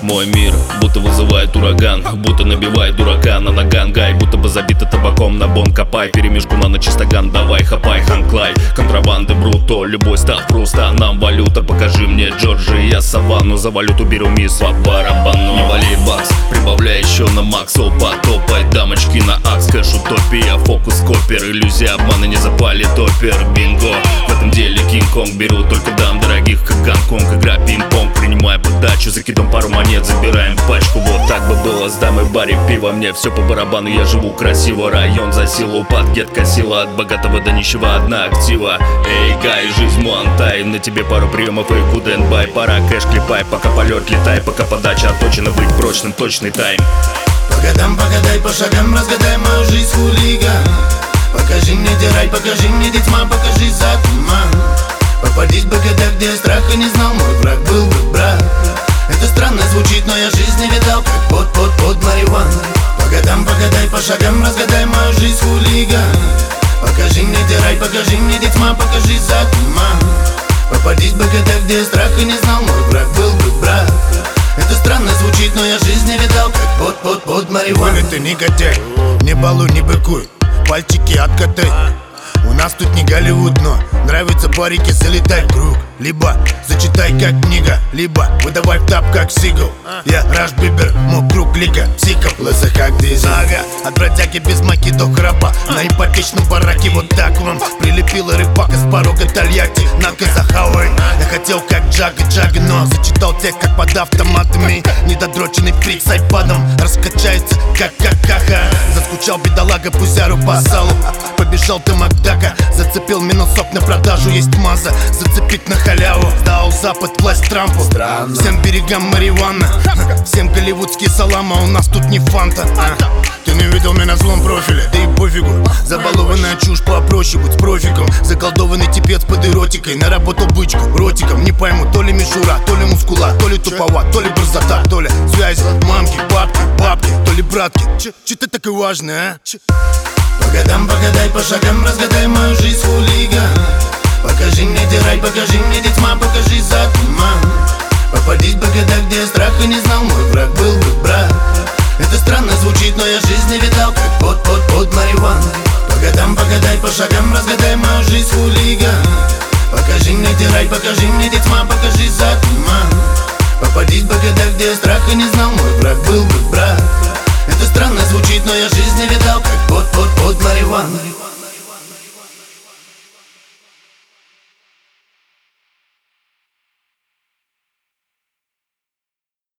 Мой мир будто вызывает ураган, будто набивает дурака на наган. Гай, будто бы забита табаком на бон. Копай перемешку на чистоган. Давай, хапай, ханклай, контрабанды бруто. Любой став просто, нам валюта. Покажи мне Джорджи, я саванну. За валюту беру мисс по барабану. Не вали бакс, прибавляй еще на макс. Опа, топай, дамочки на акс. Кэш, утопия, фокус, копер. Иллюзия обмана, не запали топер. Бинго, в этом деле Кинг-Конг. Беру только дам дорогих, как Гонконг. Игра пинг-понг, принимай подачу. Закидом пару монет, забираем пачку. Вот так бы было с дамой в баре пиво. Мне все по барабану, я живу красиво. Район за силу, пакет косила. От богатого до нищего одна актива. Эй, Гай, жизнь муантай. На тебе пару приемов и куденбай. Пора кэш клепай, пока полет летай. Пока подача отточена, быть прочным, точный тайм. По годам погадай, по шагам разгадай мою жизнь, хулиган. Покажи мне дирай, покажи мне детьма, покажи за туман. Попадись бы года, где я страха не знал, мой враг был бы брат. Это странно звучит, но я жизнь не видал, как под марихуаной. По годам погадай, по шагам разгадай мою жизнь, хулиган. Покажи мне дирай, покажи мне детьма, покажи за туман. Попадись бы года, где я страха не знал, мой враг был бы брат. Это странно звучит, но я жизнь не видал, как под марихуаной. Ты негодяй, не балуй, не быкуй, пальчики откатай. У нас тут не Голливуд, но нравится парики, залетай в круг. Либо зачитай как книга, либо выдавай в тап как сигл. Я Раш Бибер, мой круг лига, психов, лысых как дизель. Ага, от бродяги без маки до храпа. На ипотечном бараке вот так вам прилепила рыбака с порога Тольятти. На-ка захавай. Я хотел как Джага, но зачитал текст как под автоматами. Недодроченный фрик с айпадом раскачается как какаха. Заскучал бедолага, пузяру по салу. Побежал ты Макдака, зацепил минусок на продажу, есть маза. Зацепить на халяву, дал запад власть Трампу. Всем берегам марихуана, всем голливудские салама, у нас тут не фанта. Ты не видел меня на злом профиле, да и пофигу. Забалованная чушь попроще, будь с профиком. Заколдованный типец под эротикой, наработал бычку ротиком. Не пойму, то ли мишура, то ли мускула, то ли тупова, то ли бързота, то ли связи, мамки, бабки, то ли братки. Че ты такой важный, а? По годам погадай, по шагам разгадай мою жизнь, хулиган. Покажи мне дирай, покажи мне детьма, покажи за туман. Попадись бы года, где я страха не знал, мой враг был бы брат. Это странно звучит, но я жизнь не видал, как под марихуаной. По годам погадай, по шагам разгадай мою жизнь, хулиган. Покажи мне дирай, покажи мне детьма, покажи за туман. Попадись бы года, где я страха не знал, мой враг был бы